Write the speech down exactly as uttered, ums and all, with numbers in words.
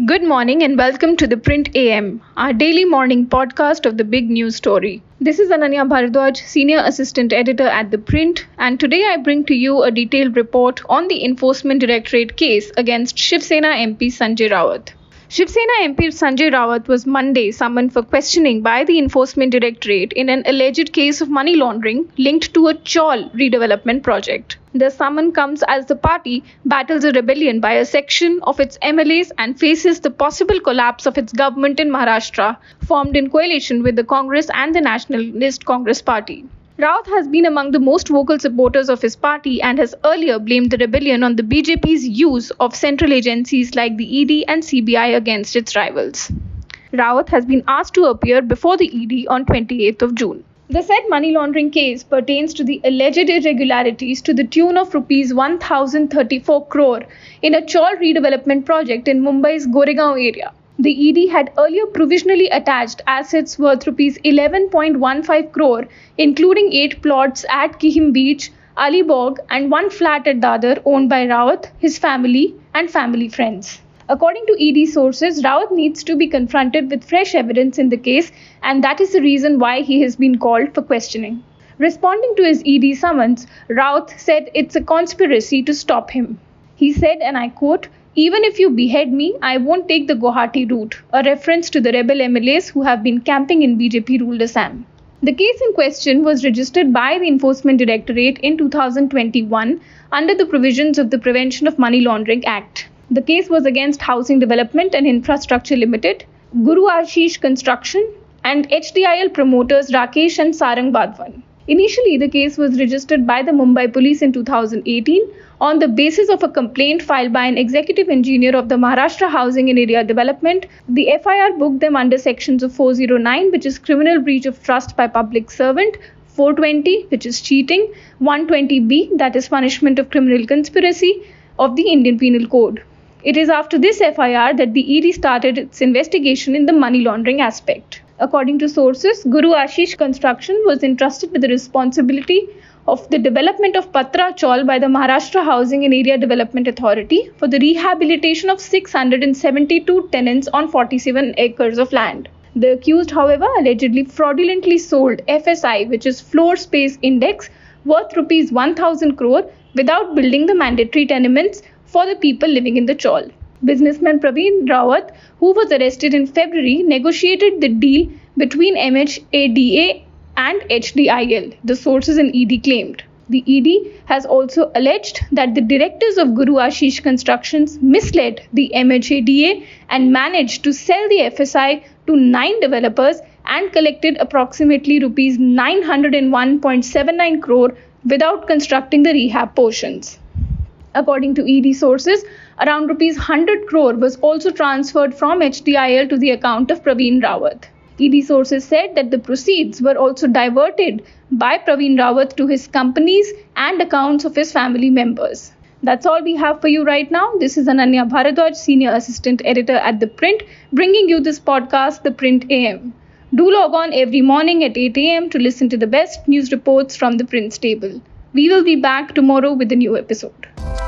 Good morning and welcome to the Print A M, our daily morning podcast of the big news story. This is Ananya Bharadwaj, Senior Assistant Editor at The Print, and today I bring to you a detailed report on the Enforcement Directorate case against Shiv Sena M P Sanjay Rawat. Shiv Sena M P Sanjay Rawat was Monday summoned for questioning by the Enforcement Directorate in an alleged case of money laundering linked to a chawl redevelopment project. The summon comes as the party battles a rebellion by a section of its M L As and faces the possible collapse of its government in Maharashtra, formed in coalition with the Congress and the Nationalist Congress Party. Rawat has been among the most vocal supporters of his party and has earlier blamed the rebellion on the B J P's use of central agencies like the E D and C B I against its rivals. Rawat has been asked to appear before the E D on twenty-eighth of June. The said money laundering case pertains to the alleged irregularities to the tune of rupees one thousand thirty-four crore in a chawl redevelopment project in Mumbai's Goregaon area. The E D had earlier provisionally attached assets worth rupees eleven point one five crore, including eight plots at Kihim Beach, Alibag, and one flat at Dadar owned by Rawat, his family, and family friends. According to E D sources, Rawat needs to be confronted with fresh evidence in the case, and that is the reason why he has been called for questioning. Responding to his E D summons, Rawat said it's a conspiracy to stop him. He said, and I quote, "Even if you behead me, I won't take the Guwahati route," a reference to the rebel M L As who have been camping in B J P-ruled Assam. The case in question was registered by the Enforcement Directorate in two thousand twenty-one under the provisions of the Prevention of Money Laundering Act. The case was against Housing Development and Infrastructure Limited, Guru Ashish Construction, and H D I L promoters Rakesh and Sarang Badwan. Initially, the case was registered by the Mumbai Police in two thousand eighteen on the basis of a complaint filed by an executive engineer of the Maharashtra Housing and Area Development. The F I R booked them under sections of four oh nine, which is criminal breach of trust by public servant, four twenty, which is cheating, one twenty B, that is punishment of criminal conspiracy, of the Indian Penal Code. It is after this F I R that the E D started its investigation in the money laundering aspect. According to sources, Guru Ashish Construction was entrusted with the responsibility of the development of Patra Chawl by the Maharashtra Housing and Area Development Authority for the rehabilitation of six hundred seventy-two tenants on forty-seven acres of land. The accused, however, allegedly fraudulently sold F S I, which is Floor Space Index, worth rupees one thousand crore without building the mandatory tenements for the people living in the chawl. Businessman Praveen Rawat, who was arrested in February, negotiated the deal between M H A D A and H D I L, the sources in E D claimed. The E D has also alleged that the directors of Guru Ashish Constructions misled the M H A D A and managed to sell the F S I to nine developers and collected approximately rupees nine hundred one point seven nine crore without constructing the rehab portions. According to E D sources, around rupees one hundred crore was also transferred from H D I L to the account of Praveen Rawat. E D sources said that the proceeds were also diverted by Praveen Rawat to his companies and accounts of his family members. That's all we have for you right now. This is Ananya Bharadwaj, Senior Assistant Editor at The Print, bringing you this podcast, The Print A M. Do log on every morning at eight a.m. to listen to the best news reports from the Print stable. We will be back tomorrow with a new episode.